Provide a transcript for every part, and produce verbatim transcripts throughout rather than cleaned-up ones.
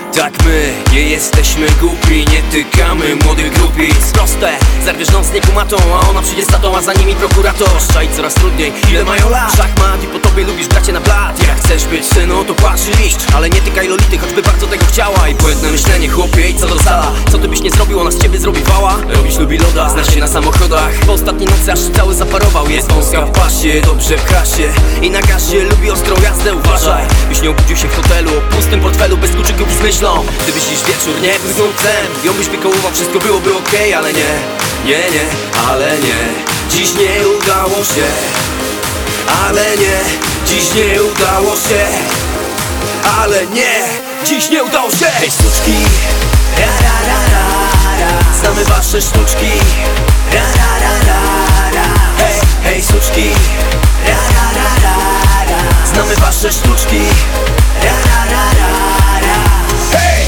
Tak my, nie jesteśmy głupi, nie tykamy młodych grupic. Proste, zerwiesz noc z niepumatą, a ona przyjdzie z tatą, a za nimi prokurator. Szczaić coraz trudniej, ile mają lat? Szachmat i po tobie lubisz bracie na blat. Jak chcesz być synu, to płacz i liść, ale nie tykaj lolity, choćby bardzo tego chciała. I błędne myślenie, chłopie, i co do sala? Co ty byś nie zrobił, ona z ciebie zrobi wała? Robisz lubi loda, znasz się na samochodach. Po ostatniej nocy aż cały zaparował. Jest wąska w pasie, dobrze pcha się i na gazie lubi ostrą jazdę, uważaj, byś nie obudził się w hotelu o pustym portfelu, bez kluczyków i z myślą. Gdybyś dziś wieczór nie był znów tlem, ją byś wykołował, wszystko byłoby okej, okay, ale nie, nie, nie, ale nie. Dziś nie udało się, ale nie. Dziś nie udało się, ale nie. Dziś nie udało się. Hej sztuczki, ra, ra, ra, ra, ra. Znamy wasze sztuczki, ra, ra, ra, ra, ra. Hej, hej sztuczki, ra, ra, ra, ra, ra. Znamy wasze sztuczki, ra, ra, ra, ra, ra. Hej!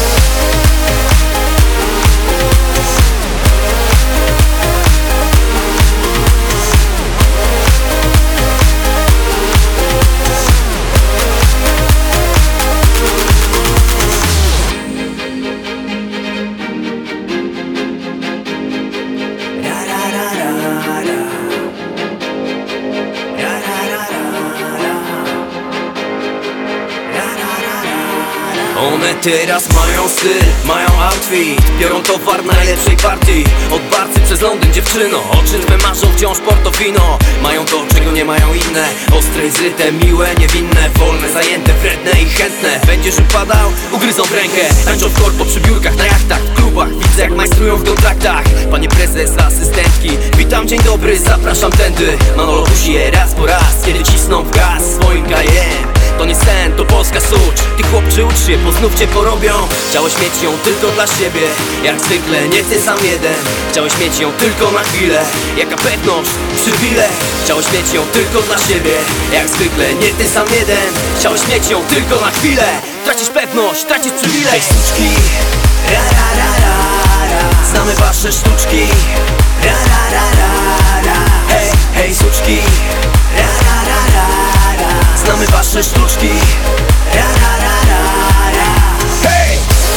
One teraz mają styl, mają outfit, biorą towar najlepszej partii. Od Barcy przez Londyn, dziewczyno, oczy twe marzą wciąż Portofino. Mają to, czego nie mają inne, ostre i zryte, miłe, niewinne, wolne, zajęte, wredne i chętne. Będziesz upadał, ugryzą w rękę, tańczą w korpo przy biurkach, na jachtach, w klubach. Widzę jak majstrują w kontraktach, panie prezes, asystentki. Witam, dzień dobry, zapraszam tędy. Manolo kusi je raz po raz, kiedy cisną w gaz swoim gajem. To nie sen, to polska sucz. Ty chłopczy, ucz się, bo znów cię porobią. Chciałeś mieć ją tylko dla siebie, jak zwykle, nie ty sam jeden. Chciałeś mieć ją tylko na chwilę, jaka pewność, przywilej. Chciałeś mieć ją tylko dla siebie, jak zwykle, nie ty sam jeden. Chciałeś mieć ją tylko na chwilę, tracisz pewność, tracisz przywilej. Hej sztuczki, ra, ra, ra, ra, ra. Znamy wasze sztuczki, ra, ra, ra, ra, ra. Hej, hej sztuczki, ra, ra, ra, ra, ra. Znamy wasze sztuczki, ra, ra, ra, ra, ra. Hej!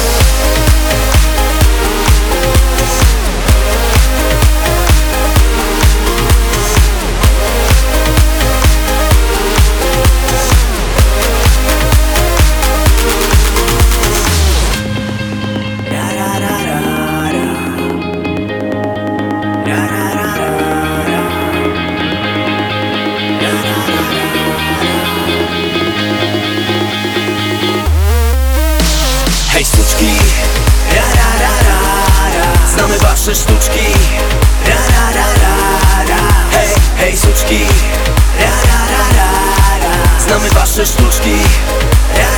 Ra, ra, ra, ra, ra. Ra, ra, ra, ra, ra. Ra, ra, ra, ra. Hej sztuczki, ra, ra, ra, ra, ra. Znamy wasze sztuczki, ra, ra, ra, ra, ra. Hej, hej sztuczki, ra, ra, ra, ra, ra. Znamy wasze sztuczki, ra,